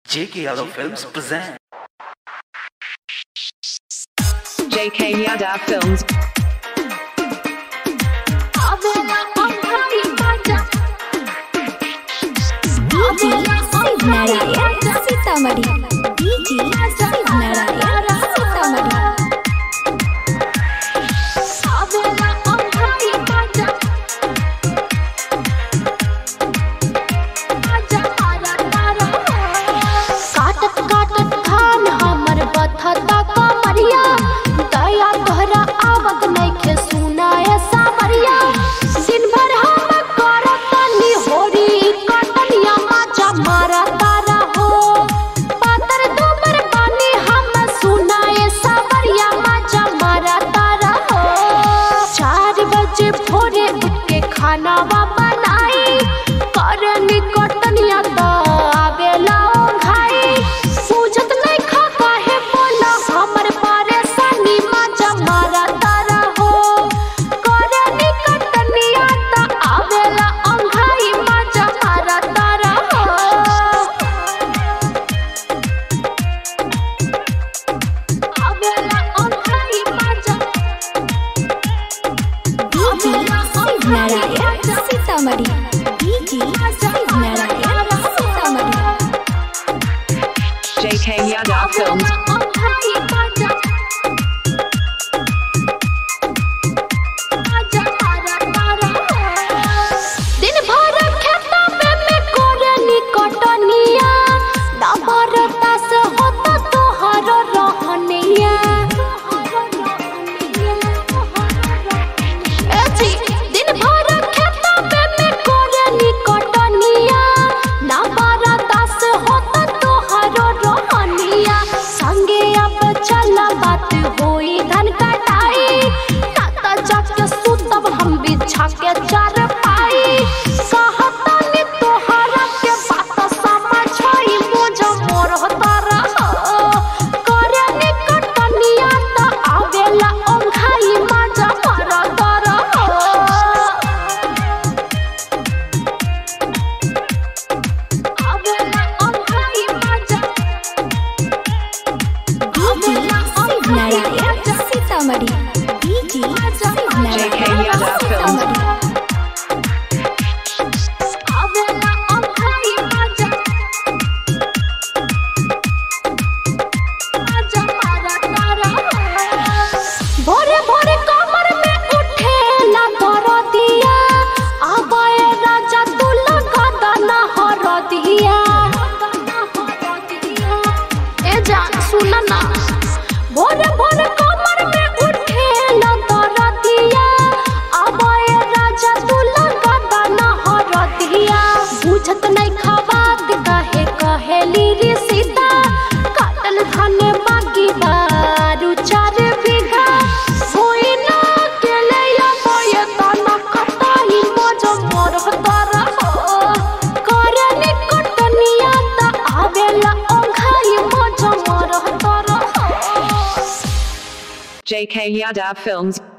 JK Yadav Films present JK Yadav Films. Sitamarhi DJ Shivnarayan Sitamarhi काटत काटत खान हमर बथता कमरिया दया तोहरा आवत नइखे सुनाए सामरिया दिन भर हम करत निहोरी कटनिया माचा मारता रहो पातर दुबर बानी हम सुनाए सामरिया माचा मारता रहो 4 बजे भोरे उठ के खाना बनाई करनी कटनिया तो आवेला Sitamarhi DJ Shivnarayan Sitamarhi JK Yadav Films. दिन भर खेता में कोरनी कटनिया ना बरदास होता तोहर रहनिया एजी दिन भर खेता में कोरनी कटनिया ना बरदास होता तोहर रहनिया संगे अब चल बात होई धन कटाई ताता जाके सुतब हम बिछा के चार पाई कहतनी तोहरा के बात समझई मुझ मोर तारा करनी कटनिया त आवेला ओंघाई मजा मार तारा आवेला ओंघाई मजा DJ Shivnarayan Sitamarhi DJ JK Shivnarayan Yadav Films. आवेला ओंघाई मजा मजा मार तारा भोरे भोरे कमर में उठेला दरदिया आबे राजा तू लगा दाना हरदिया ए जान सुन ना भोरे भोरे कमर में उठेला दरदिया आबे राजा तू लगा दाना हरदिया बुझत नहीं खवात काहे कहेली रे सीता काटल धान बागी बारू 4 बीघा होई ना के लैया बोए तना कटाई मज मोर तारा करनी कटनिया त आवेला ओंघाई मज मोर तारा JK Yadav Films.